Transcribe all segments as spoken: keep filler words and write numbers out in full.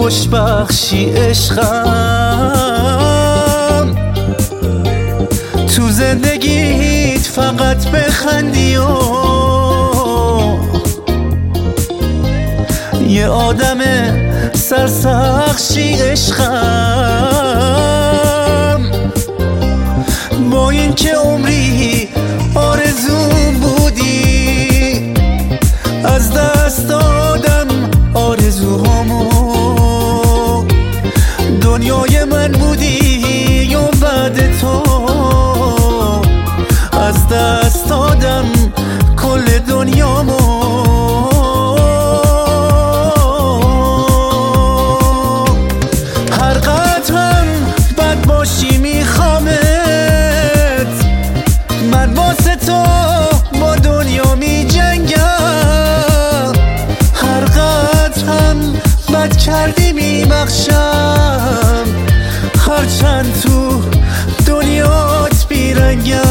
خوش بخشی عشقم، تو زندگیت فقط بخندی و یه آدم سرسخشی عشقم. با این که عمری آرزوم بودی، از دست دادم آرزوهامو. دنیای من بودی و بعد تو از دست دادم کل دنیامو. هر قطعم بد باشی میخوامت، من واسه تو با دنیا می جنگم. هر قطعم بد کردی می بخشم، هرچند تو دنیات بیرنگم.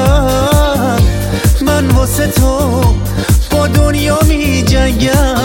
من واسه تو با دنیا می جنگم.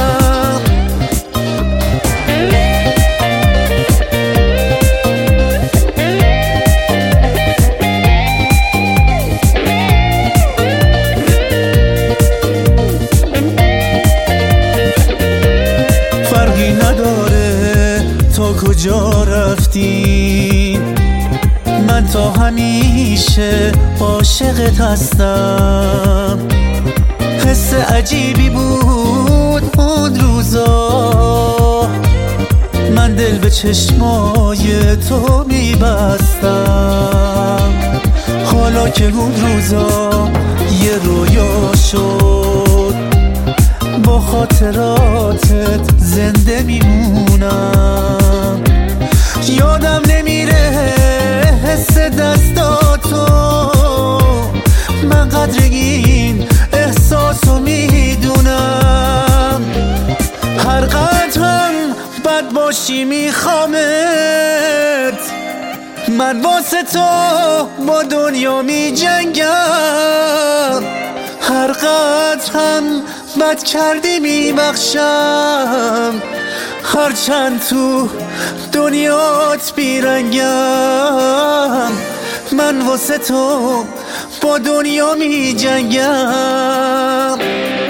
فرقی نداره تا کجا رفتی، من تا همیشه عاشقت هستم. حس عجیبی بود اون روزا، من دل به چشمای تو میبستم. حالا که اون روزا یه رویا شد، با خاطراتت زنده میمونم. یادم نمیره حس دستاتو، من قدر این احساسو میدونم. هر قطعم بد باشی میخوامت، من واسه تو با دنیا میجنگم. هر قطعم بد کردی میبخشم، هرچند تو دنیات بیرنگم. من واسه تو با دنیا می جنگم.